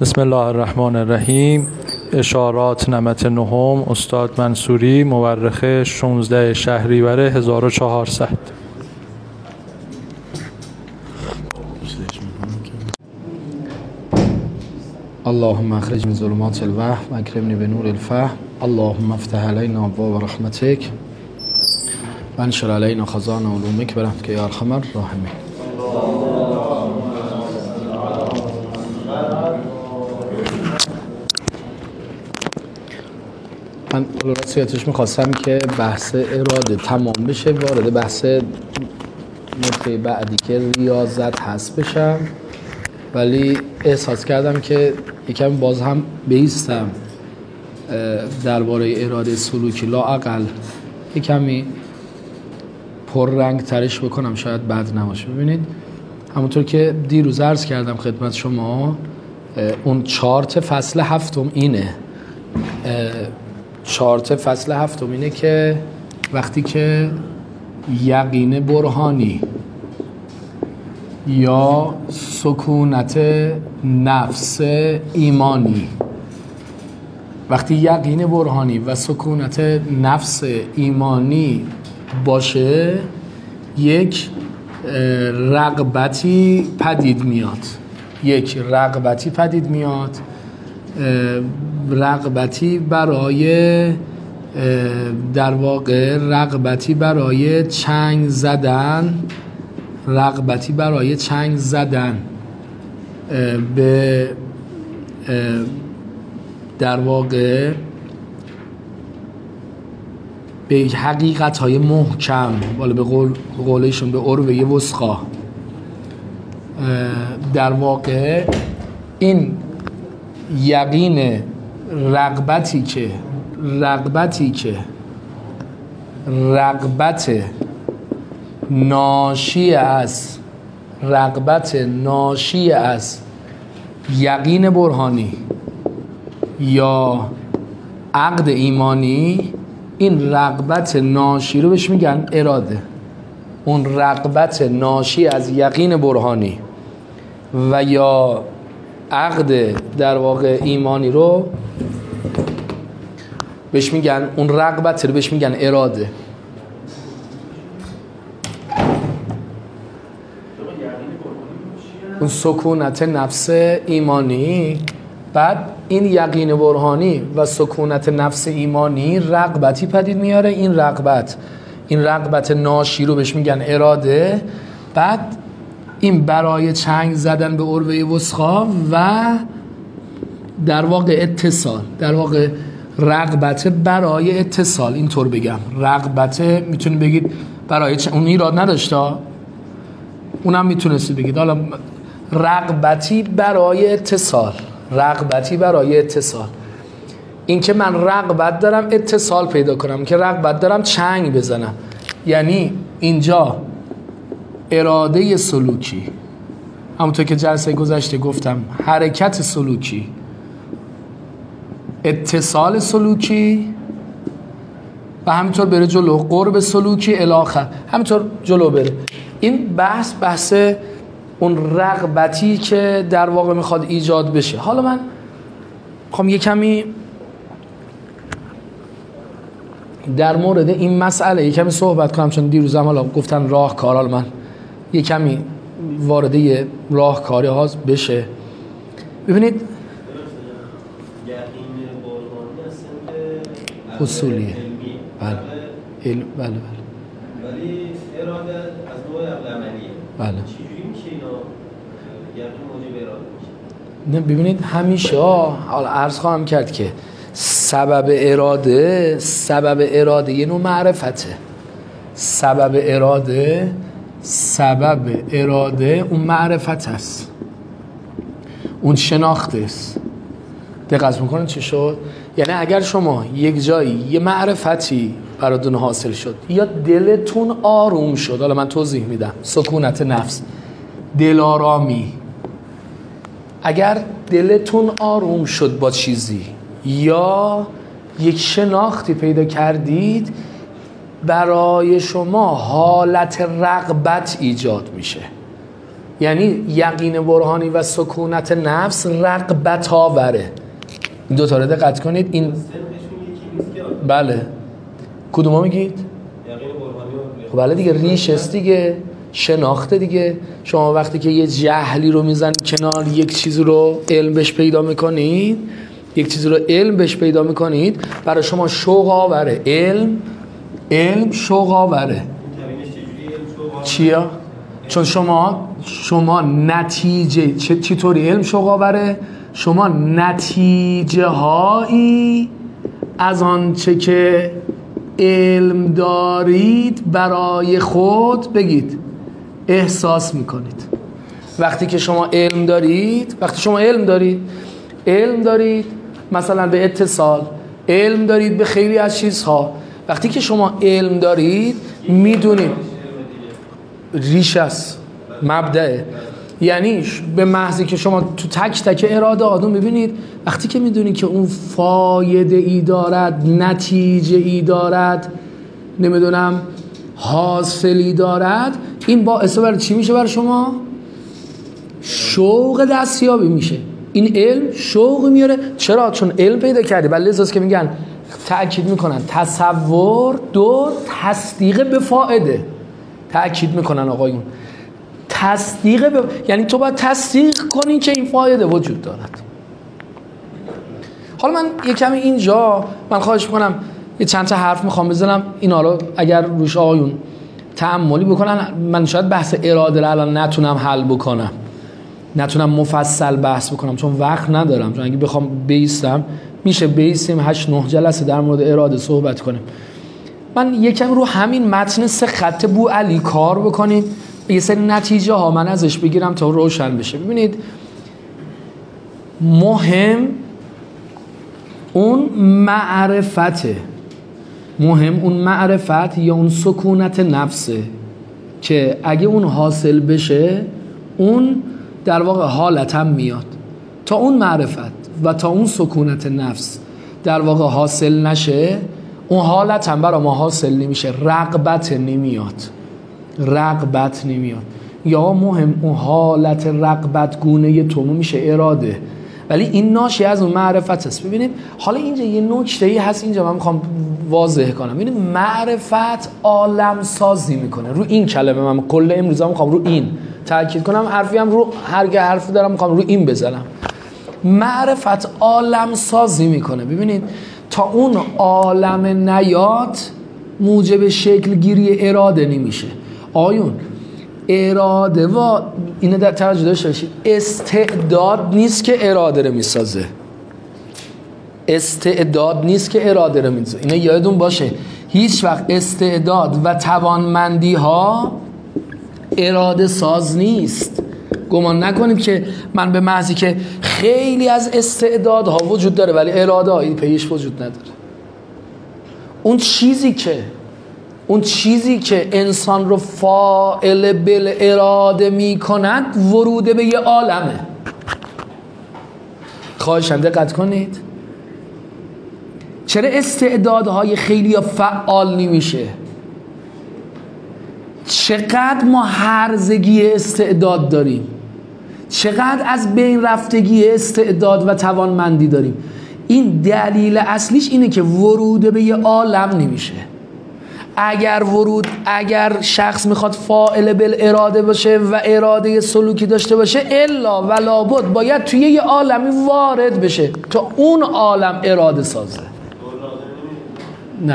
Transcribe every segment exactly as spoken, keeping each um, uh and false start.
بسم الله الرحمن الرحیم. اشارات نمت نهم، استاد منصوری، مورخ شانزده شهریور هزار و چهارصد. اللهم اخرج من ظلمات الوهم و اکرمنی به نور الفهم. اللهم افتح علینا ابواب رحمتک و انشر علینا خزائن علومک برحمتک یا ارحم الراحمین. من راستیتش میخواستم که بحث اراده تمام بشه، وارد بحث نکته بعدی که ریاضت هست بشم، ولی احساس کردم که یکم باز هم بیستم درباره اراده سلوکی، لااقل یکمی پررنگ ترش بکنم، شاید بد نباشه. ببینید همونطور که دیروز عرض کردم خدمت شما، اون چارت فصل هفتم اینه چارت فصل هفتم اینه که وقتی که یقین برهانی یا سکونت نفس ایمانی، وقتی یقین برهانی و سکونت نفس ایمانی باشه، یک رغبتی پدید میاد یک رغبتی پدید میاد رغبتی برای در واقع رغبتی برای چنگ زدن رغبتی برای چنگ زدن به در واقع به حقیقت‌های محکم، والا به قول قولشون به عروه وثقی. در واقع این یقین رغبتی که رغبتی که رغبت ناشی از رغبت ناشی از یقین برهانی یا عقد ایمانی، این رغبت ناشی رو بهش میگن اراده. اون رغبت ناشی از یقین برهانی و یا عقد در واقع ایمانی رو بهش میگن، اون رغبت رو بهش میگن اراده. اون سکونت نفس ایمانی، بعد این یقین برهانی و سکونت نفس ایمانی رغبتی پدید میاره. این رغبت این رغبت ناشی رو بهش میگن اراده. بعد این برای چنگ زدن به عروه وثقی و در واقع اتصال، در واقع رغبت برای اتصال، اینطور بگم رغبت میتونید بگید برای چ... اون ایراد نداشته، اونم میتونستی بگید حالا رغبتی برای اتصال رغبتی برای اتصال این که من رغبت دارم اتصال پیدا کنم، که رغبت دارم چنگ بزنم. یعنی اینجا اراده سلوکی، همونطور که جلسه گذشته گفتم، حرکت سلوکی، اتصال سلوکی و همینطور بره جلو، قرب سلوکی الاخر، همینطور جلو بره. این بحث بحث اون رغبتی که در واقع میخواد ایجاد بشه. حالا من میخوام یه کمی در مورد این مسئله یه کمی صحبت کنم، چون دیروز هم حالا گفتن راهکار، حالا من یه کمی وارد یه راهکاری ها بشه. ببینید اصولیه، بله علم، بله بله، ولی اراده از نوع عقل عملیه. بله. چجوری میشه اینا یقین موجب اراده میشه؟ نه ببینید همیشه حالا عرض خواهم کرد که سبب اراده سبب اراده یه نوع معرفته. سبب اراده سبب اراده اون معرفت هست، اون شناخت است. دقت میکنید چی شد؟ یعنی اگر شما یک جایی یه معرفتی براتون حاصل شد یا دلتون آروم شد، حالا من توضیح میدم، سکونت نفس، دل آرامی، اگر دلتون آروم شد با چیزی یا یک شناختی پیدا کردید، برای شما حالت رغبت ایجاد میشه. یعنی یقین برهانی و سکونت نفس رغبت آوره. این دو تا رو دقت کنید. این بله کدوما میگید؟ خب بله دیگه، ریش است دیگه، شناخته دیگه. شما وقتی که یه جهلی رو میزنید کنار، یک چیزی رو علم بهش پیدا میکنید، یک چیزی رو علم بهش پیدا میکنید، برای شما شوق آوره. علم علم شوق آوره. چیا؟ چون شما شما نتیجه چطوری علم شوق آوره؟ شما نتیجه هایی از آنچه که علم دارید برای خود بگید احساس میکنید. وقتی که شما علم دارید وقتی شما علم دارید علم دارید مثلا به اتصال، علم دارید به خیلی از چیزها، وقتی که شما علم دارید میدونید ریش است، مبدأه. یعنی به محضی که شما تو تک تک اراده آدم ببینید، وقتی که میدونید که اون فایده ای دارد، نتیجه ای دارد، نمیدونم حاصلی دارد، این باعث برای چی میشه؟ برای شما شوق دستیابی میشه. این علم شوق میاره. چرا؟ چون علم پیدا کردی. بله لذاست که میگن، تأکید میکنن تصور دو تصدیق به فائده. تأکید میکنن آقایون تصدیق به... یعنی تو باید تصدیق کنی که این فایده وجود دارد. حالا من یه کمی اینجا من خواهش میکنم یه چند تا حرف میخوام بزنم، اینا رو اگر روش آقایون تأملی بکنن، من شاید بحث اراده رو الان نتونم حل بکنم، نتونم مفصل بحث بکنم چون وقت ندارم. چون اگه بخوام بیستم میشه بیستیم هشت نه جلسه در مورد اراده صحبت کنیم. من یکم رو همین متن سه خط بوعلی کار بکنیم، یه سری نتیجه ها من ازش بگیرم تا روشن بشه. ببینید مهم اون معرفته، مهم اون معرفت یا اون سکونت نفسه که اگه اون حاصل بشه اون در واقع حالت هم میاد. تا اون معرفت و تا اون سکونت نفس در واقع حاصل نشه، اون حالت هم برای ما حاصل نمیشه، رغبت نمیاد، رغبت نمیاد. یا مهم اون حالت رغبت گونه تو میشه اراده، ولی این ناشی از اون معرفت است. ببینید حالا اینجا یه نکته‌ای هست، اینجا من میخوام واضح کنم. ببینید معرفت عالم سازی میکنه. رو این کلمه من کل امروز میخوام رو این تاکید کنم، حرفی هم رو هر حرفی دارم میخوام رو این بزنم. معرفت عالم سازی میکنه. ببینید تا اون عالم نیاد موجب شکل گیری اراده نمیشه. آیون اراده و اینو در توجه داشته باشید، استعداد نیست که اراده رو میسازه، استعداد نیست که اراده رو میسازه. اینو یادتون باشه، هیچ وقت استعداد و توانمندی ها اراده ساز نیست. گمان نکنید که من به محضی که خیلی از استعدادها وجود داره ولی اراده هایی پیش وجود نداره. اون چیزی که اون چیزی که انسان رو فاعل بالاراده می کند ورود به یه عالمه. خواهشاً دقت کنید چرا استعدادهای خیلی فعال نمیشه؟ چقدر ما هرزگی استعداد داریم، چقدر از بین رفتگی استعداد و توانمندی داریم. این دلیل اصلیش اینه که ورود به یه عالم نمیشه. اگر ورود اگر شخص میخواد فاعل بالاراده باشه و اراده سلوکی داشته باشه، الا و لابد باید توی یه عالمی وارد بشه تا اون عالم اراده سازه. نه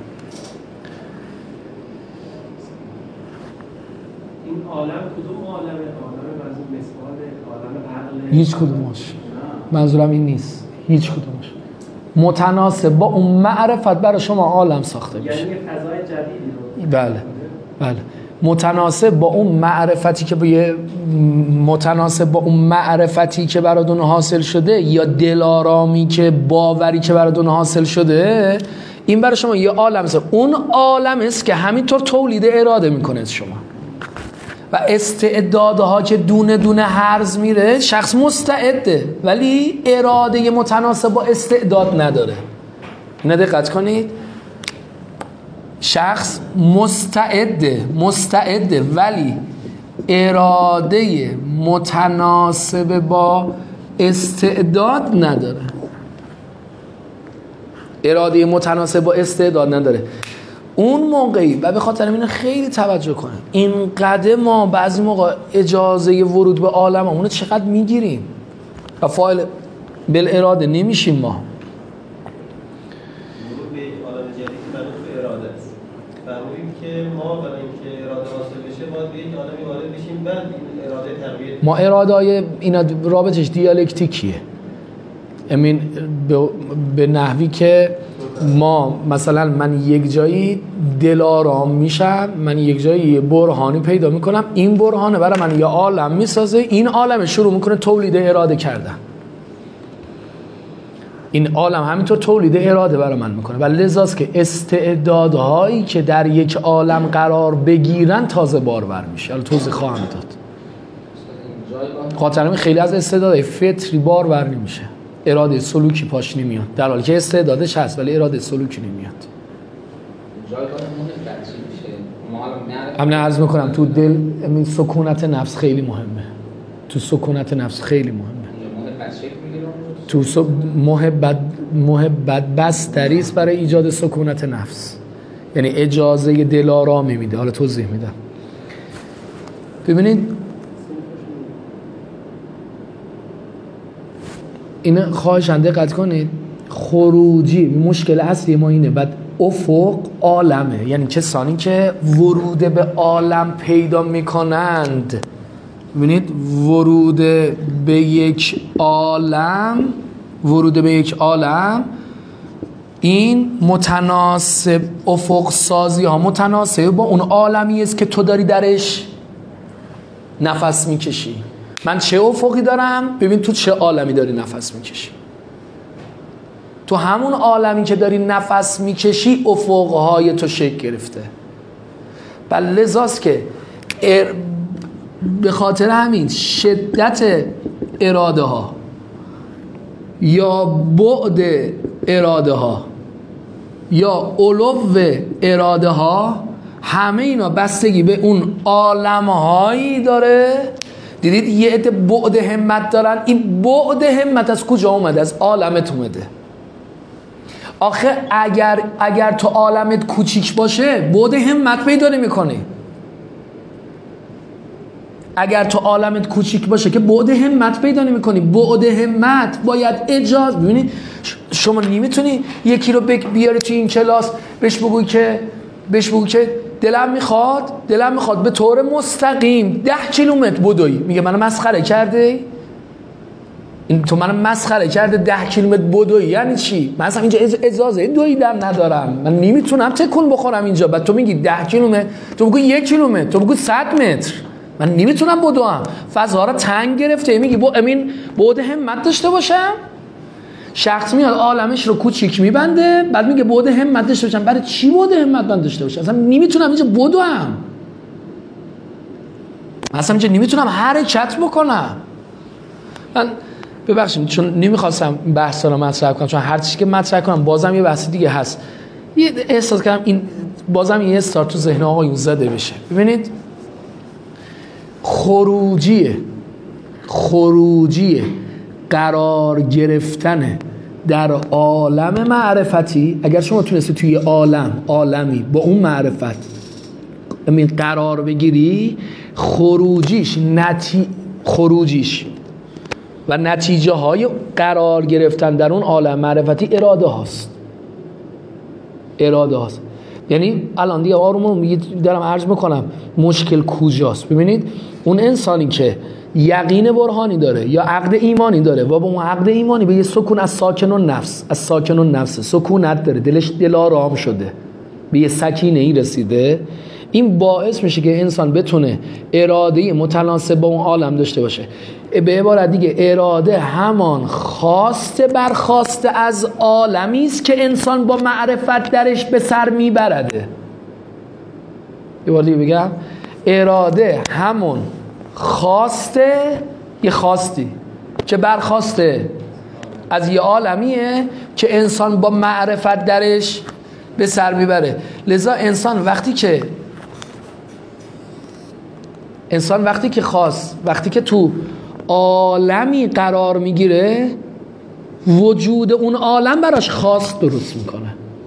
این عالم کدوم عالمه؟ عالم منظور مثاله، عالم عقل؟ هیچ کدومش، منظورم این نیست. هیچ کدومش متناسب با اون معرفت برای شما عالم ساخته میشه. یعنی فضای جدیدی رو. بله بله متناسب با اون معرفتی که به متناسب با اون معرفتی که براتون حاصل شده یا دلارامی که باوری که براتون حاصل شده، این برای شما یه عالم است. اون عالم است که همینطور تولید اراده میکنه از شما. و استعدادها که دونه دونه هرز میره، شخص مستعده ولی اراده متناسب با استعداد نداره. اینو دقت کنید، شخص مستعده مستعده ولی اراده متناسب با استعداد نداره. اراده متناسب با استعداد نداره. اون موقعی و به خاطر اینو خیلی توجه کنیم، اینقدر ما بعضی موقع اجازه ورود به عالم اونو چقدر میگیریم و فاعل بالاراده نمیشیم. ما ورود به عالم جدید منوط به اراده است. فهمیدیم که ما برای اینکه اراده حاصل بشه باید به یک عالمی وارد بشیم، بعد این اراده تربیت. ما اراده‌های اینا رابطش دیالکتیکیه. امین به, به نحوی که ما مثلا من یک جایی دلارام میشم، من یک جایی یه برهانی پیدا میکنم، این برهانه برای من یه عالم میسازه، این عالم شروع میکنه تولید اراده کردن، این عالم همینطور تولید اراده برای من میکنه و لذاست که استعدادهایی که در یک عالم قرار بگیرن تازه بارور میشه. حالا توضیح خواهم داد. خاطر همین خیلی از استعدادهای فطری بارور نمیشه، اراده سلوکی پاش نمیاد، در حالی که استعدادش هست ولی اراده سلوکی نمیاد. امن عرض میکنم تو دل این سکونت نفس خیلی مهمه، تو سکونت نفس خیلی مهمه، تو س... محبت محبت بستری است برای ایجاد سکونت نفس، یعنی اجازه دلارامی میده. حالا توضیح میدم. ببینید این خواهشاً دقت کنید، خروجی مشکل اصلی ما اینه. بعد افق عالمه، یعنی کسانی که ورود به عالم پیدا میکنند. ببینید ورود به یک عالم، ورود به یک عالم این متناسب، افق سازی ها متناسب با اون عالمی است که تو داری درش نفس میکشی. من چه افقی دارم؟ ببین تو چه عالمی داری نفس میکشی. تو همون عالمی که داری نفس میکشی افقهای تو شکل گرفته. بل لذاست که ار... به خاطر همین شدت اراده ها یا بعد اراده ها یا علو اراده ها، همه اینا بستگی به اون عالم هایی داره. دیدید یه عده بعد همت دارن، این بعد همت از کجا اومده؟ از عالمت اومده. آخه اگر اگر تو عالمت کوچیک باشه بعد همت پیدا نمی‌کنی. اگر تو عالمت کوچیک باشه که بعد همت پیدا نمی‌کنی. بعد همت باید اجازه. ببینید شما نمیتونی یکی رو بیاری تو این کلاس بهش بگوی که بهش بگوی که دلم میخواد دلم میخواد به طور مستقیم ده کیلومتر بدوی. میگه منو مسخره کرده؟ این تو منو مسخره کرده ده کیلومتر بدوی یعنی چی؟ من اصلا اینجا اجازه دویدن ندارم، من نمیتونم تکون بخورم اینجا. بعد تو میگی ده کیلومتر، تو بگو یک کیلومتر، تو بگو صد متر، من نمیتونم بدوم. فضا رو تنگ گرفته. میگی با امین بعد همت داشته باشم. شخص میاد عالمش رو کوچیک میبنده، بعد میگه بعد همت داشته باشم. برای چی بعد همت من داشته باشم؟ اصلا نمیتونم اینجا بدوم، اصلا اینجا نمیتونم حرکت بکنم. من ببخشید چون نمیخواستم بحثا رو مطرح کنم، چون هر چیزی که مطرح کنم بازم یه بحث دیگه هست. یه احساس کردم این بازم یه استارت تو ذهن آقایون زده بشه. ببینید خروجیه خروجیه قرار گرفتن در عالم معرفتی. اگر شما تونستی توی عالم عالمی با اون معرفت امین قرار بگیری، خروجیش نتی... خروجیش و نتیجه های قرار گرفتن در اون عالم معرفتی اراده هاست. اراده هاست. یعنی الان دیگه آروم دارم عرض میکنم مشکل کجاست. ببینید اون انسانی که یقین برهانی داره یا عقد ایمانی داره و با اون عقد ایمانی به یه سکون از ساکن و نفس از ساکن و نفس سکونت داره، دلش دلارام شده، به یه سکینه ای رسیده، این باعث میشه که انسان بتونه اراده متناسب با اون عالم داشته باشه. به عبارت دیگه اراده همان خواسته برخواسته از عالمی است که انسان با معرفت درش به سر میبرده. یه بار دیگه بگم، اراده همون خواسته، یه خواستی که برخواسته از یه عالمیه که انسان با معرفت درش به سر میبره. لذا انسان وقتی که انسان وقتی که خواست، وقتی که تو عالمی قرار میگیره، وجود اون عالم براش خواست درست میکنه.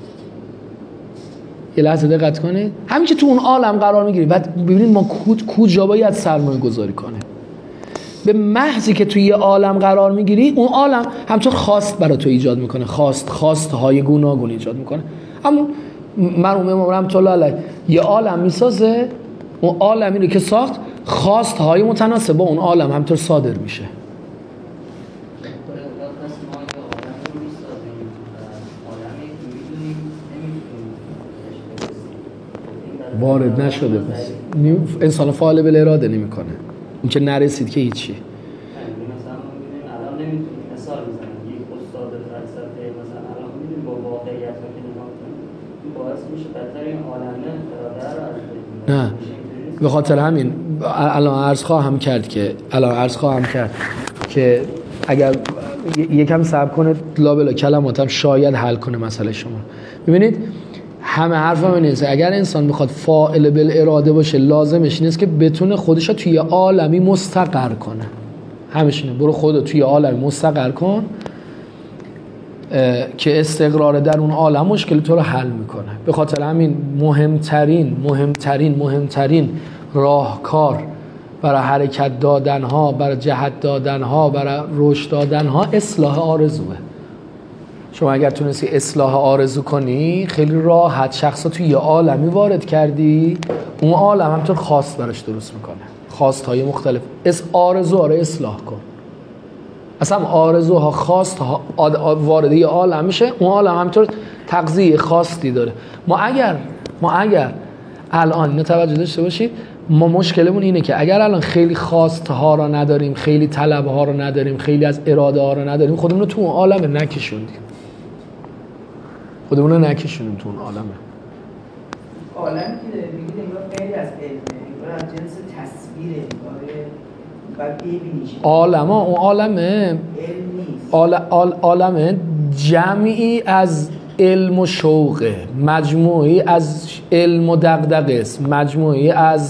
یه لحظه دقت کنید، همین که تو اون عالم قرار میگیری، بعد ببینید ما کجا باید سرمایه گذاری کنه. به محضی که توی یه عالم قرار میگیری، اون عالم همچون خواست برای تو ایجاد میکنه، خواست خواست های گوناگون ایجاد میکنه. اما مرحوم امام رحمت الله علیه یه عالم میسازه، اون عالمی رو که ساخت خواست های متناسب با اون عالم همطور صادر میشه. وارد نشده، پس انسان فاعل بالاراده نمیکنه، اون که نرسید که هیچی. مثلا الان نمیتونیم مثال بزنیم، یک استاد فلسفه مثلا الان میدونیم با واقعیت رو که نگاه کنیم این باعث میشه بدتر این عالمه اراده رو از نه، به خاطر همین الان عرض خواهم کرد که الان عرض خواهم کرد که اگر یکم صبر کنه لابلا کلماتم شاید حل کنه مسئله شما. ببینید همه حرفم اینه، اگر انسان میخواد فاعل بالاراده باشه لازمش نیست که بتونه خودش رو توی عالمی مستقر کنه. همش اینه، برو خودت توی عالمی مستقر کن که استقرار در اون عالم مشکل تو رو حل میکنه. به خاطر همین مهمترین مهمترین مهمترین راهکار برای حرکت دادن ها، برای جهت دادن ها، برای رشد دادن ها اصلاح آرزوه. شما اگر تونستی اصلاح آرزو کنی خیلی راحت شخصا توی یه عالمی وارد کردی، اون عالم همطور خواست براش درست میکنه، خواست های مختلف. اس آرزوها رو اصلاح کن. اصلا آرزوها خواست ها وارد یه عالم میشه، اون عالم همطور تغذیه خواستی داره. ما اگر ما اگر الان اینو توجه داشته باشید، ما مشکلمون اینه که اگر الان خیلی خواست ها رو نداریم، خیلی طلب ها رو نداریم، خیلی از اراده ها رو نداریم، خودمون رو تو اون عالم نکشوندیم. خودمون رو نکشونیم تو اون عالمه. عالمی که داره میگید انگار غیر از علمه، انگار از جنس تصویره، انگار باید ببینیش. عالم ها اون عالمه علم نیست، عالمه جمعی از علم و شوقه، مجموعی از علم و دغدغه است، مجموعی از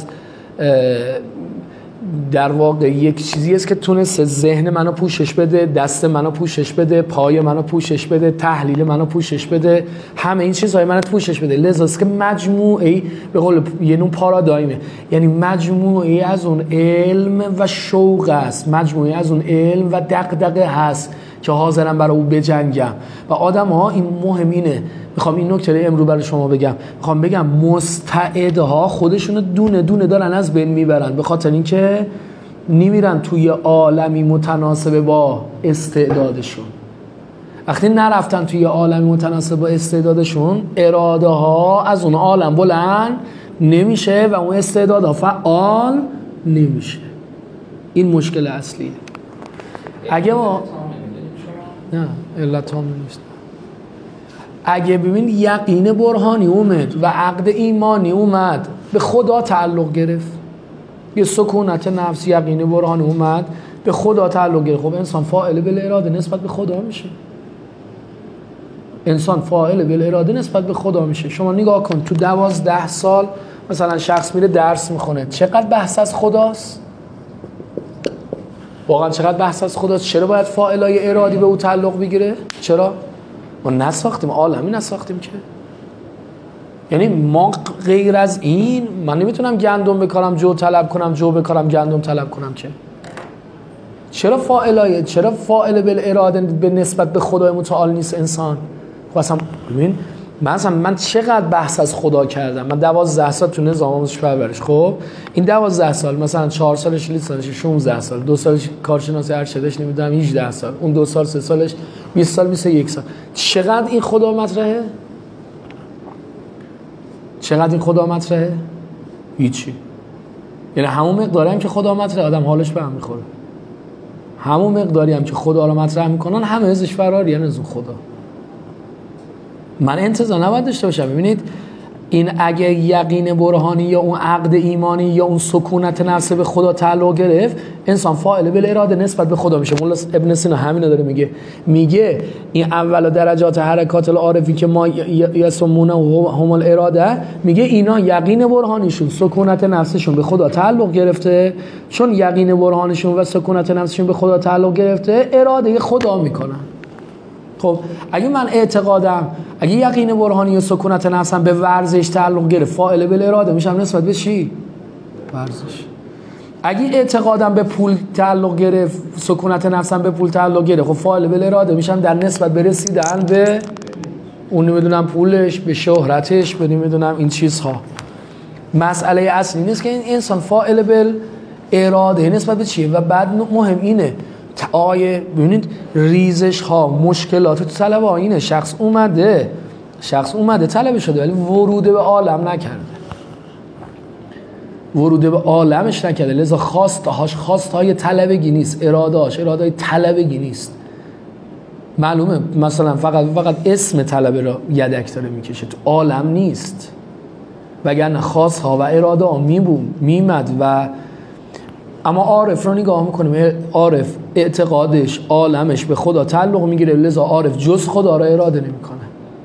در واقع یک چیزی است که تونسته ذهن منو پوشش بده، دست منو پوشش بده، پای منو پوشش بده، تحلیل منو پوشش بده، همه این چیزهای منو پوشش بده. لذا است که مجموعی به قول یه نوع پارادایمه، یعنی مجموعی از اون علم و شوق است، مجموعی از اون علم و دغدغه هست که حاضرم برای او بجنگم. و آدم ها این مهم اینه، میخوام این نکته امرو برای شما بگم، میخوام بگم مستعدها خودشونو دونه دونه دارن از بین میبرن، به خاطر اینکه نمیرن توی عالمی متناسب با استعدادشون. وقتی نرفتن توی عالمی متناسب با استعدادشون، اراده ها از اون عالم بلند نمیشه و اون استعدادها فعال نمیشه. این مشکل اصلیه. اگه ما نه علت هم نیست. اگه ببین یقین برهانی اومد و عقد ایمانی اومد، به خدا تعلق گرفت، یه سکونت نفس یقین برهانی اومد به خدا تعلق گرفت، خب انسان فاعل بالاراده نسبت به خدا میشه. انسان فاعل بالاراده نسبت به خدا میشه. شما نگاه کن تو دوازده سال مثلا شخص میره درس میخونه، چقدر بحث از خداست؟ واقعا چقدر بحث از خداست؟ چرا باید فاعلای ارادی به او تعلق بگیره؟ چرا؟ ما نساختیم، عالمی نساختیم که. یعنی ما غیر از این، من نمیتونم گندم بکارم جو طلب کنم، جو بکارم گندم طلب کنم که. چرا فاعلای چرا فاعل بالاراده به نسبت به خدای متعال نیست انسان؟ خب اصلا ببین مثلا من چقدر بحث از خدا کردم. من دوازده سال تو نظام آموزش پرورش، خب این دوازده سال مثلا چهار سالش لیسانسش، شانزده سال، دو سالش کارشناسی ارشدش نمیدونم هجده سال، اون دو سال سه سالش بیست سال بیست و یک سال. چقدر این خدا مطرحه؟ چقدر این خدا مطرحه؟ هیچی. یعنی همون مقداری هم که خدا مطرحه آدم حالش به هم میخوره، همون مقداری هم که خدا رو مطرح میکنن همه ازش فراری، یعنی از اون خدا. من انتظار نباید داشته باشم. ببینید این اگه یقین برهانی یا اون عقد ایمانی یا اون سکونت نفس به خدا تعلق گرفت، انسان فاعل بالاراده نسبت به خدا میشه. مولا ابن سینا همینو داره میگه، میگه این اول درجات حرکات العارفی که ما یسمونه هم الاراده، میگه اینا یقین برهانیشون سکونت نفسشون به خدا تعلق گرفته، چون یقین برهانشون و سکونت نفسشون به خدا تعلق گرفته اراده خدا میکنن. خب اگه من اعتقادم، اگه یقین برهانی و سکونت نفسم به ورزش تعلق گرفت، فاعل بالاراده میشم نسبت به چی؟ ورزش. اگه اعتقادم به پول تعلق گرفت، سکونت نفسم به پول تعلق گرفت، خب فاعل بالاراده میشم در نسبت به رسیدن به اون نمیدونم پولش، به شهرتش، به نمیدونم این چیزها. مسئله اصلی نیست که این انسان فاعل بالاراده نسبت به چیه. و بعد مهم اینه آیه ببینید ریزش ها مشکلات تو طلب ها اینه، شخص اومده شخص اومده طلب شده ولی ورود به عالم نکرده، ورود به عالمش نکرده، لذا خواستهاش خواستهای طلبگی نیست، ارادهاش ارادهای طلبگی نیست. معلومه مثلا فقط فقط اسم طلبه را یدک داره میکشه، تو عالم نیست. وگرنه خواستها و اراده ها میبون میمد. و اما عارف رو نگاه میکنیم، عارف اعتقادش عالمش به خدا تعلق میگیره، لذا عارف جز خدا را اراده نمیکنه.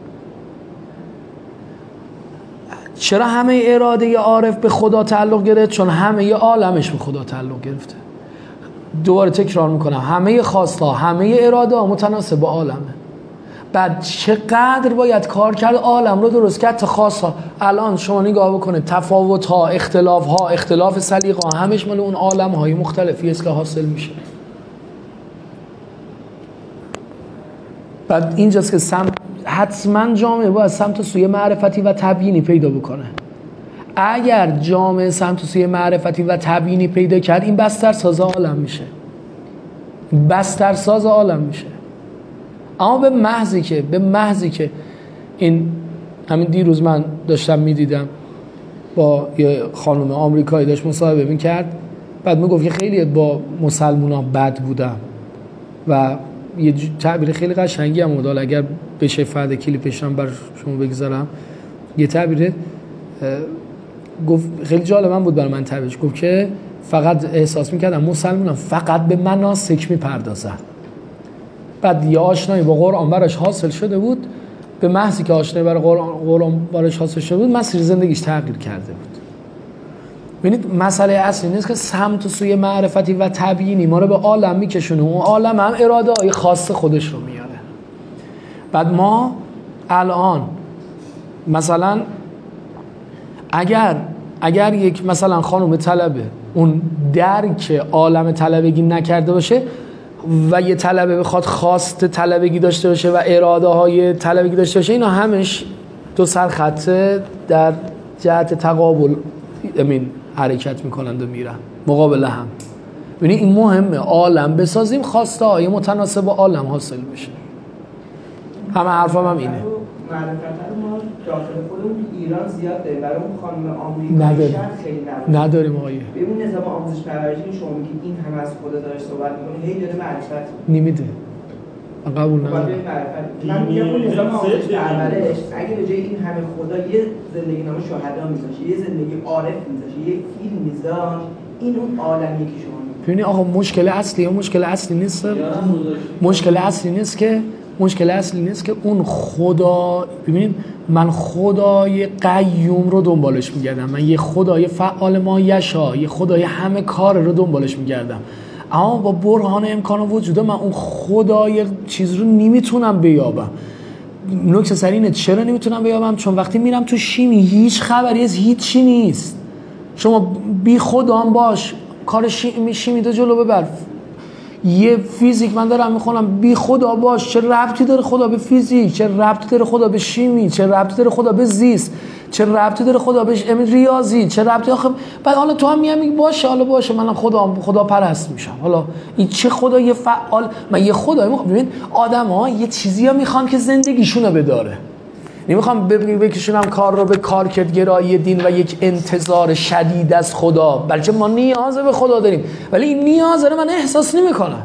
چرا همه اراده عارف به خدا تعلق گرفت؟ چون همه عالمش به خدا تعلق گرفته. دوباره تکرار میکنم، همه خواستها همه اراده ها متناسب با عالمه. بعد چقدر باید کار کرد عالم رو درست کرد تا خواستها. الان شما نگاه بکنید تفاوت ها، اختلاف ها، اختلاف سلیقه ها، همش مال اون عالم های مختلفی است که حاصل میشه. بعد اینجاست که سمت حتما جامعه باید سمت سوی معرفتی و تبیینی پیدا بکنه. اگر جامعه سمت سوی معرفتی و تبیینی پیدا کرد، این بسترساز عالم میشه، بسترساز عالم میشه. اما به محضی که به محضی که این همین دیروز من داشتم میدیدم با یه خانم آمریکایی داشت مصاحبه میکرد، بعد میگفت که خیلی با مسلمونا بد بودم و یه تعبیر خیلی قشنگی هم بود، اگر بشه فرد کلیپش هم بر شما بگذارم، یه تعبیر گفت خیلی جالب من بود برای من تعبیرش، گفت که فقط احساس میکردم مسلمانان فقط به مناسک میپردازن. بعد یه آشنایی با قرآن براش حاصل شده بود، به محضی که آشنایی برای قرآن براش حاصل شده بود، مسیر زندگیش تغییر کرده بود. ببینید مسئله اصلی نیست که سمت و سوی معرفتی و تبیینی ما رو به عالم میکشونه، اون عالم هم اراده های خاص خودش رو میاره. بعد ما الان مثلا اگر اگر یک مثلا خانم طلبه اون درک عالم طلبگی نکرده باشه و یه طلبه بخواد خواست طلبگی داشته باشه و اراده های طلبگی داشته باشه، اینا همش دو سر خطه در جهت تقابل امین حرکت میکنند و میرن مقابل هم. ببینید این مهمه، عالم بسازیم خواسته های متناسب با عالم حاصل بشه. همه حرفام هم اینه. معرفت رو ما داخل خودمون ایران زیاد داریم، برای اون خانم آمریکایی شهر خیلی نداریم. نداریم آقای. ببین نظام آموزش پرورشی شما میگید این همه از خدا داره صحبت میکنه، هی داره معرفت نمیده. من قبول ندارم. من میگم اون نظام آموزش پرورش اگه به جای این همه خدا یه زندگی نامه شهدا میذاشه، یه زندگی عارف میذاشه، یه فیلم میذاشه، این اون عالمی که شما میگید. ببینید آقا مشکل اصلی یا مشکل اصلی نیست. مشکل اصلی نیست که مشکل اصلی نیست که اون خدا، ببینید من خدای قیوم رو دنبالش میگردم، من یه خدای فعال ما یشا، یه خدای همه کار رو دنبالش میگردم، اما با برهان امکان وجوده من اون خدای چیز رو نمیتونم بیابم. نکته سر اینه چرا نمیتونم بیابم؟ چون وقتی میرم تو شیمی هیچ خبری از هیچی نیست. شما بی خودم باش کار شیمی شیمی تو جلو ببر. یه فیزیک من دارم میخونم بی خدا باش، چه ربطی داره خدا به فیزیک؟ چه ربطی داره خدا به شیمی؟ چه ربطی داره خدا به زیست؟ چه ربطی داره خدا به ریاضی؟ چه ربطی آخه بعد حالا تو هم میگی باشه حالا باشه منم خدا خدا پرست میشم. حالا این چه خدای فعال؟ من یه خدای ببین آدم‌ها یه چیزیا میخوان که زندگیشونو بداره. نمیخوام بکشونم کار رو به کارکردگرایی دین و یک انتظار شدید از خدا، بلکه ما نیاز به خدا داریم ولی این نیاز رو من احساس نمی‌کنم.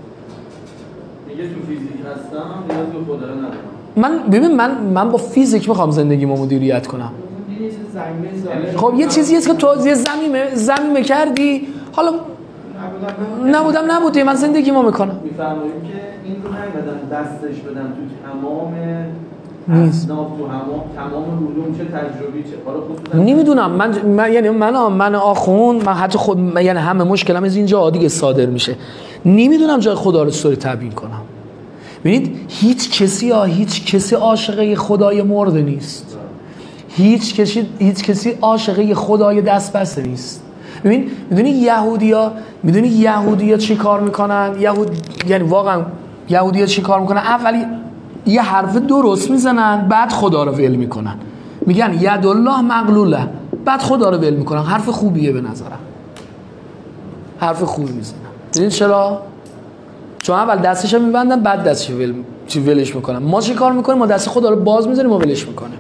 میگه تو فیزیک هستم نیاز به خدا ندارم. من ببین من من با فیزیک میخوام زندگیمو مدیریت کنم. زمینه خب یه چیزی هست که تو یه زمینه زمینه کردی، حالا نبودم نبودی من زندگی ما میکنم. میفرماییم که این رو نمیدن دستش بدن تو تمام نیست، اصناف، تو همه تمام علوم، چه تجربی چه حالا خصوصا نمیدونم من, من یعنی من من آخوند، من حتی خود من یعنی همه مشکلم از اینجا دیگه صادر میشه، نمیدونم جای خدا رو چطوری تبیین کنم. ببینید هیچ کسی ها هیچ کسی عاشق خدای مرده نیست، هیچ کسی هیچ کسی عاشق خدای دست بسته نیست. ببین میدونی یهودیا میدونی یهودیا چی کار میکنن؟ یهود یعنی واقعا یهودیا چی کار میکنن؟ اولی یه حرف درست میزنن، بعد خدا رو ول میکنن، میگن ید الله مغلوله، بعد خدا رو ول میکنن. حرف خوبیه به نظرم، حرف خوبی میزنن. ببین چرا؟ چون اول دستش رو میبندن، بعد دستش ول چی ولش میکنن. ما چی کار میکنیم؟ ما دست خدا رو باز میذاریم و ولش میکنه.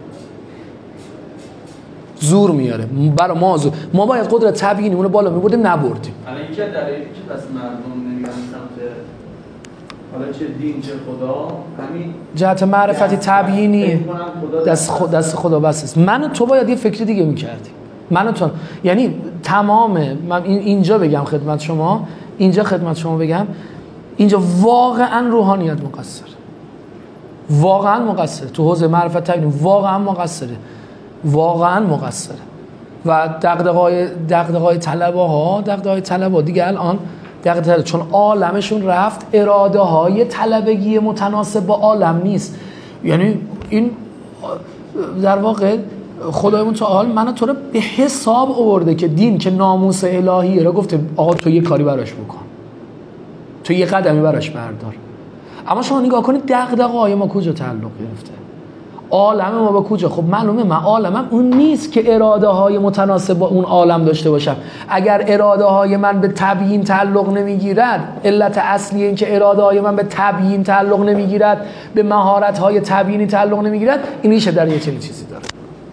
زور میاره برای ما، زور. ما باید قدرت تبیینی اون رو بالا میبردیم، نبردیم. الان یکی از دلایلی که پس مردم نمیرن سمت حالا چه دین چه خدا، همین جهت معرفتی تبیینیه، دست خدا دست خدا بس است. من و تو باید یه فکری دیگه میکردیم، من و تو. یعنی تمام من اینجا بگم خدمت شما، اینجا خدمت شما بگم، اینجا واقعا روحانیت مقصر، واقعا مقصر تو حوزه معرفت تبیینی، واقعا مقصره، واقعا مقصره. و دغدغه‌های دغدغه‌های طلبه‌ها دغدغه‌های طلبه‌ها دیگه الان دغدغه، چون عالمشون رفت اراده های طلبگی متناسب با عالم نیست. یعنی این در واقع خدایمون تعالی منو تو رو به حساب آورده که دین که ناموس الهیه رو گفته آقا تو یه کاری براش بکن، تو یه قدمی براش بردار. اما شما نگاه کنید دغدغه‌های ما کجا تعلق گرفته، عالم ما به کجا؟ خب معلومه من عالمم اون نیست که اراده های متناسب با اون عالم داشته باشم. اگر اراده های من به تبیین تعلق نمیگیرد، علت اصلی این که اراده های من به تبیین تعلق نمیگیرد، به مهارت های تبیینی تعلق نمیگیرد، این ریشه در یه چنین چیزی داره.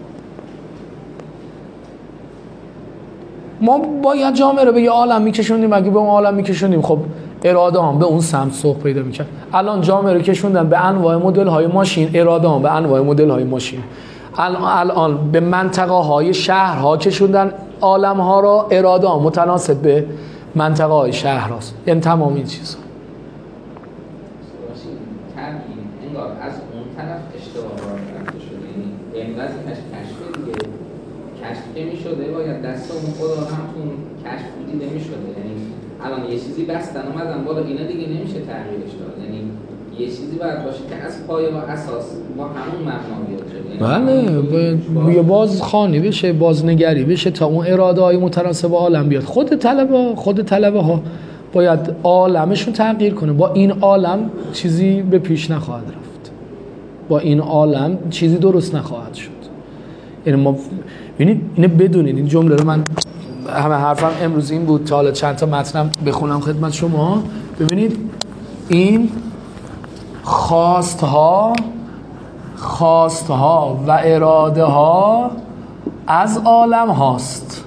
ما باید جامعه رو به یه عالم میکشوندیم، اگه به اون عالم میکشوندیم خب اراده هم به اون سمت سوق پیدا میکرد. الان جامعه رو کشوندن به انواع مدل های ماشین، اراده هم به انواع مدل های ماشین. الان الان به منطقه های شهرها کشوندن عالم ها را، اراده هم متناسب به منطقه های شهر هاست. یعنی تمام این چیزا تبیین انگار از اون طرف اشتباه رفته شده. یعنی بعضی کشف دیگه کشف که میشده باید دست اون خدا هم تون کشف دیده میشده. یعنی الان یه چیزی بستن اومدن بالا، اینا دیگه نمیشه تغییرش داد. یعنی یه چیزی باید باشه که از پایه و اساس با همون مبنا بیاد. بله باید یه باز خانی بشه، بازنگری بشه تا اون اراده های متناسب عالم بیاد. خود طلبه خود طلبه ها باید عالمشون تغییر کنه. با این عالم چیزی به پیش نخواهد رفت، با این عالم چیزی درست نخواهد شد. یعنی ما ببینید اینو بدونید، این جمله رو من همه حرفم امروز این بود تا حالا چند تا متنم بخونم خدمت شما. ببینید این خواستها خواستها و اراده ها از عالم هاست.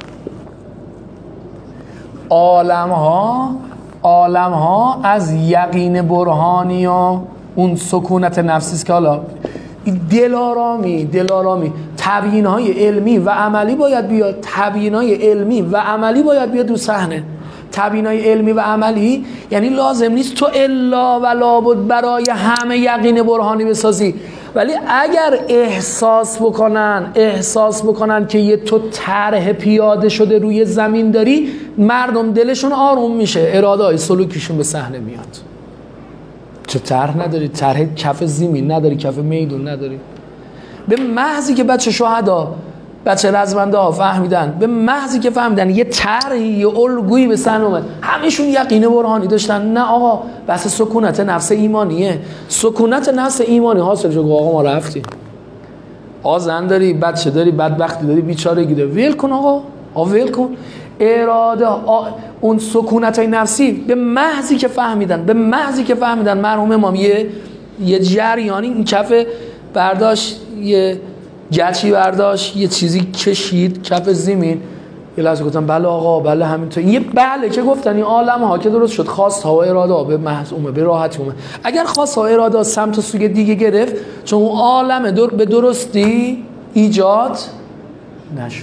عالم ها عالم ها از یقین برهانی و اون سکونت نفسی است که حالا دلارامی دلارامی تبیین‌های علمی و عملی باید بیاد. تبیین‌های علمی و عملی باید بیاد دو صحنه. تبیین‌های علمی و عملی یعنی لازم نیست تو الا و لابد برای همه یقین برهانی بسازی، ولی اگر احساس بکنن احساس بکنن که یه تو طرح پیاده شده روی زمین داری، مردم دلشون آروم میشه، اراده‌های سلوکیشون به صحنه میاد. چه طرح نداری، طرح کف زمین نداری، کف میدون نداری. به محضی که بچه شهدا بچه رزمنده ها فهمیدن، به محضی که فهمیدن یه طرحی یه الگویی به صحنه اومد، همشون یقین برهانی داشتن. نه آقا بحث سکونت نفس ایمانیه. سکونت نفس ایمانی حاصل شد آقا ما رفتیم، آقا زن داری، بچه داری، بدبختی داری، بیچارگی داری، ول کن آقا آقا ول کن. اراده آ... اون سکونت های نفسی به محضی که فهمیدن به محضی که فهمیدن مرحوم امام یه یه جریانی این کف برداشت، یه گچی برداشت، یه چیزی کشید کف زمین، یه لحظه گفتن بله آقا بله همینطور. یه بله که گفتن این عالم ها که درست شد، خواست ها و اراده ها به محض اومه، به راحتی اومه. اگر خواست ها و اراده ها سمت و سوی دیگه گرفت، چون اون عالم در... به درستی ایجاد نشد.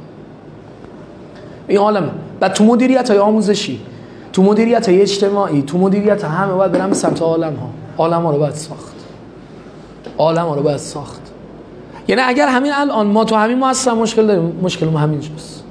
این عالمه. بعد تو مدیریت های آموزشی، تو مدیریت های اجتماعی، تو مدیریت همه باید برم به سمت عالم ها. عالم ها رو باید ساخت. عالم ها رو باید ساخت. یعنی اگر همین الان ما تو همین مؤسسه مشکل داریم، مشکلمون همینجاست.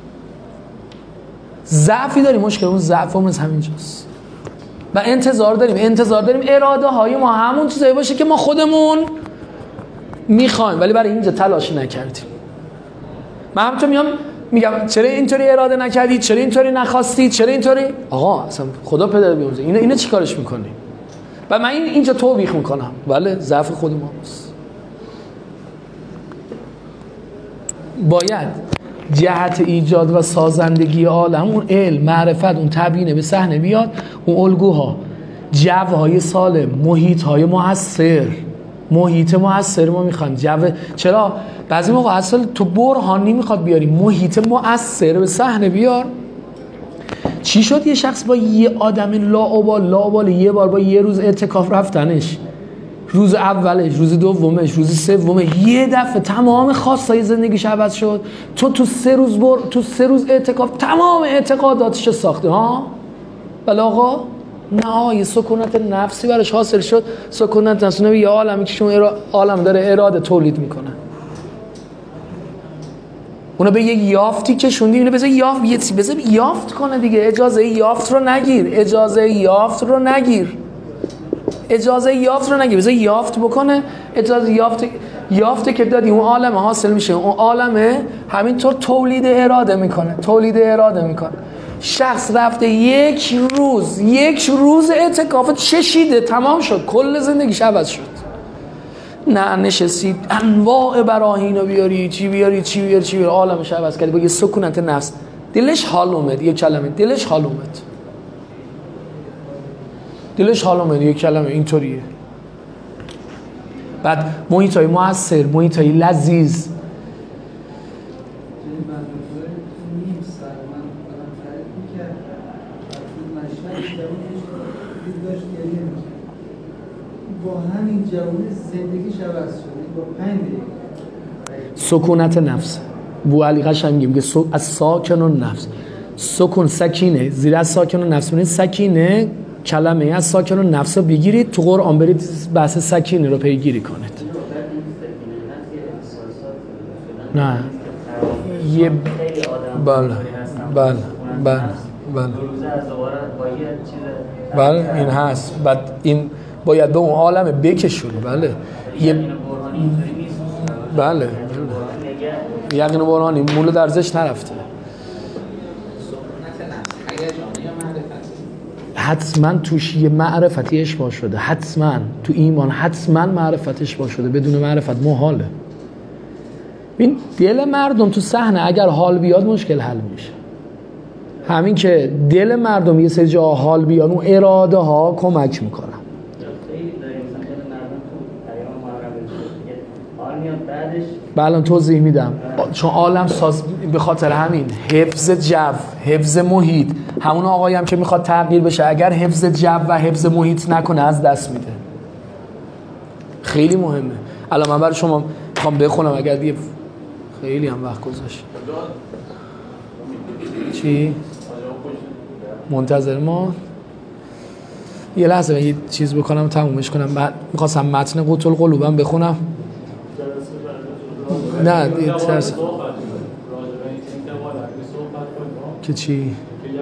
ضعفی داریم، مشکلمون ضعفمون همینجاست. و انتظار داریم انتظار داریم اراده های ما همون چیزایی باشه که ما خودمون میخوایم، ولی برای اینجا تلاش نکردیم. من همونطور میام میگم چرا اینطوری اراده نکردید، چرا اینطوری نخواستید، چرا اینطوری؟ آقا اصلا خدا پدر بیامرزه اینو اینو چیکارش میکنیم؟ و من این اینجا توبیخ میکنم. بله ضعف خود ماست. باید جهت ایجاد و سازندگی عالم اون علم، معرفت، اون تبیینه به صحنه بیاد، اون الگوها، جوهای سالم، محیط‌های مؤثر، محیط مؤثر ما میخوایم. جو چرا بعضی موقع اصلا تو برهان نمیخواد بیاری، محیط مؤثر به صحنه بیار. چی شد یه شخص با یه آدم لاابال لاابال یه بار با یه روز اعتکاف رفتنش، روز اولش، روز دومش، روز سومش، یه دفعه تمام خواستای زندگیش عوض شد؟ تو تو سه روز بر تو سه روز اعتکاف تمام اعتقاداتش ساخته ها؟ بله آقا، نه، یه سکونت نفسی براش حاصل شد. سکونت نفسی نه یه عالمی که شما ارا... عالم داره اراده تولید میکنه. اونو به یه یافتی کشوندی، اینو بذار یافت یه چیزی بذار یافت کنه دیگه. اجازه یافت رو نگیر، اجازه یافت رو نگیر، اجازه یافت رو نگیر، بذار یافت بکنه. اجازه یافت یافته که دادی اون عالم حاصل میشه، اون عالمه همینطور تولید اراده میکنه، تولید اراده میکنه. شخص رفته یک روز یک روز اعتکاف چشیده، تمام شد، کل زندگیش عوض شد. نه نشستید انواع براهین رو بیاری، چی بیاری چی بیاری چی بیاری، عالمش عوض کردی با یه سکونت نفس. دلش حال اومد، یه کلمه دلش حال اومد، دلش حال اومد، یه کلمه اینطوریه. بعد محیطای مؤثر، محیطای لذیذ. با همین جوانی زندگیش عوض شد با پنج دقیقه. سکونت نفس. بو علی قشنگ میگه از ساکن النفس. سکون سکینه، زیر از ساکن النفس میگه سکینه، کلمه از ساکن النفس رو بگیرید تو قرآن، برید بحث سکینه رو پیگیری کنید. نه یه بله بله بله بله بله این هست. بعد این باید به اون عالم بکشونه. بله یه بله یقین برهانی مولا درزش نرفته. حتما توش یه معرفتی اشباه شده، حتما تو ایمان حتما معرفت اشباه شده، بدون معرفت محاله. این دل مردم تو صحنه اگر حال بیاد مشکل حل میشه. همین که دل مردم یه سری جا حال بیاد، اون اراده ها کمک میکنن. بله توضیح میدم. چون عالم ساز به خاطر همین حفظ جو، حفظ محیط، همون آقایی هم که میخواد تغییر بشه اگر حفظ جو و حفظ محیط نکنه از دست میده. خیلی مهمه. الان من برای شما میخوام بخونم، اگر دیگه خیلی هم وقت گذاشت. چی؟ منتظر ما یه لحظه یه چیز بکنم تمومش کنم. بعد میخواستم متن قوت القلوبم بخونم. نه دیگه ترس که چی؟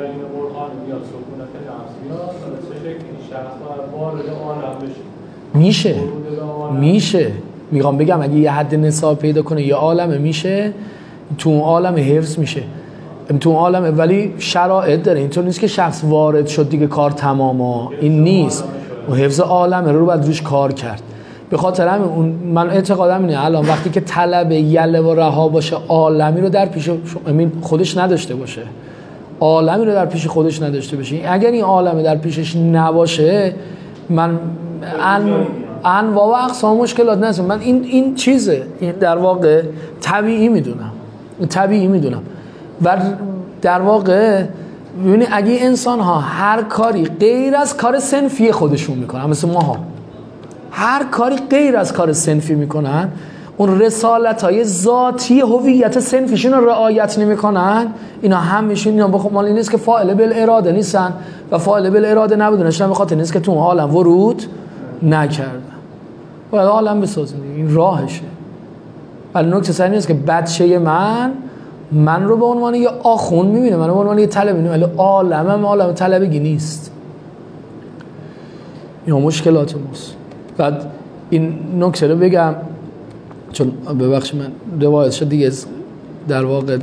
میشه میشه میخوام بگم اگه یه حد نصاب پیدا کنه یه عالمه میشه، تو اون عالم حفظ میشه، تو اون عالمه، ولی شرایط داره. اینطور نیست که شخص وارد شد دیگه کار تماما، این نیست. و حفظ عالمه رو باید روش کار کرد. به خاطر همین اون من اعتقادم اینه الان وقتی که طلب یله و رها باشه، عالمی رو در پیش خودش نداشته باشه، عالمی رو در پیش خودش نداشته باشه. اگر این عالمی در پیشش نباشه، من ان انواع و اقسام مشکلات نست. من این این چیزه، این در واقع طبیعی میدونم، طبیعی میدونم. و در واقع ببینید اگه انسان ها هر کاری غیر از کار صنفی خودشون میکنن، مثل ما ها هر کاری غیر از کار صنفی میکنن، اون رسالت های ذاتی هویت صنفیشون رو رعایت نمیکنن، اینا همشون اینا بخوام مال نیست که فاعل بالاراده نیستن و فاعل بالاراده نبودنش به خاطر نیست که تو عالم ورود نکردن. باید عالم بسازیم، این راهشه. ولی نکته سر نیست که بچه من من رو به عنوان یه آخون میبینه، من رو به عنوان یه طلبه میبینه، ولی عالمم عالم طلبگی نیست. اینا مشکلات ماست. بعد این نکته رو بگم چون ببخش من روایت شد دیگه، در واقع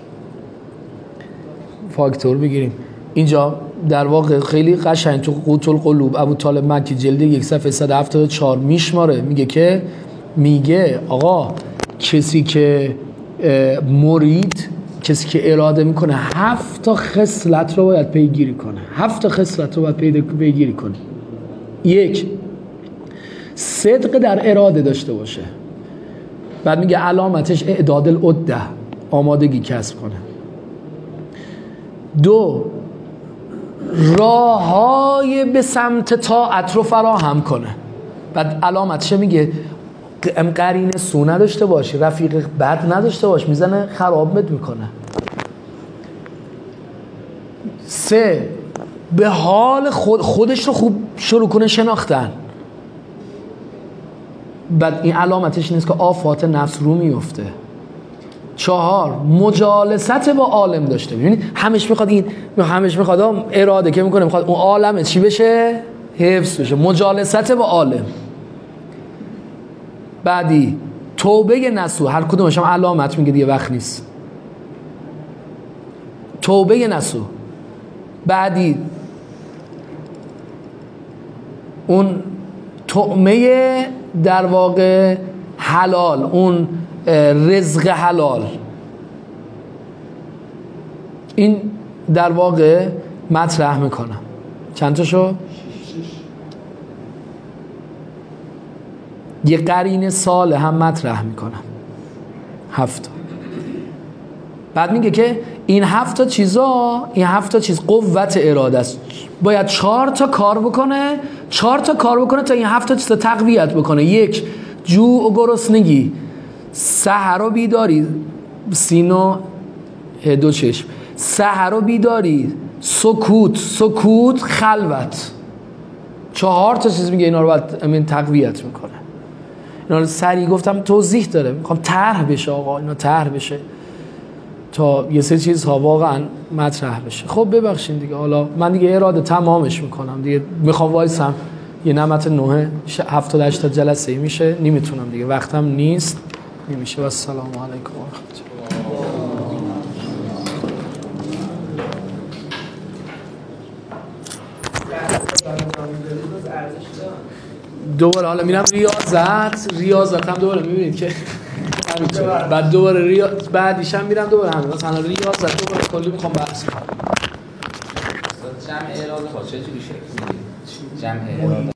فاکتور بگیریم اینجا در واقع خیلی قشنگ تو قوت القلوب ابو طالب مکی جلد یک صفحه صد و هفتاد و چهار میشماره، میگه که میگه آقا کسی که مرید، کسی که اراده میکنه هفت تا خصلت رو باید پیگیری کنه، هفت تا خصلت رو باید پیگیری کنه. یک، صدق در اراده داشته باشه. بعد میگه علامتش اعداد العده، آمادگی کسب کنه. دو، راههای به سمت طاعت رو فراهم کنه. بعد علامتش میگه قرین سو نداشته باش، رفیق بد نداشته باش، میزنه خرابت میکنه. سه، به حال خود خودش رو خوب شروع کنه شناختن. بعد این علامتش نیست که آفات نفس رو میفته. چهار، مجالست با عالم داشته. ببینید همش میخواد این همش میخواد اراده که میکنه میخواد اون عالم چی بشه؟ حفظ بشه. مجالست با عالم. بعدی توبه نسو، هر کدومش هم علامت میگه دیگه وقت نیست. توبه نسو. بعدی اون طعمه در واقع حلال، اون رزق حلال، این در واقع مطرح میکنم. چند تا شو؟ یه قرین ساله هم مطرح میکنم، هفت. بعد میگه که این هفت تا چیزا، این هفت تا چیز قوت اراده است، باید چهار تا کار بکنه، چهار تا کار بکنه تا این هفت تا چیز تقویت بکنه. یک، جوع و گرسنگی، سحر و بیداری، سینو دو چشم، سحر و بیداری، سکوت، سکوت، خلوت. چهار تا چیز میگه اینا رو باید امین تقویت میکنه. اینا رو سریع گفتم توضیح داره، میخوام طرح بشه آقا، اینا طرح بشه تا یه سری چیزها واقعا مطرح بشه. خب ببخشید دیگه، حالا من دیگه اراده تمامش میکنم دیگه، میخوام وایسم یه نمت نه هفتاد هشتاد جلسه ای میشه، نمیتونم دیگه، وقتم نیست، نمیشه. و السلام علیکم و رحمت الله. دوباره حالا میرم ریاضت، ریاضت هم دوباره میبینید که بعد دوباره ریاضت، بعدیش هم میرم دوباره همین، مثلا ریاضت دوباره کلی میخوام بحث کنم. جمع اراده ها چه جوری شکل میگیره؟ جمع اراده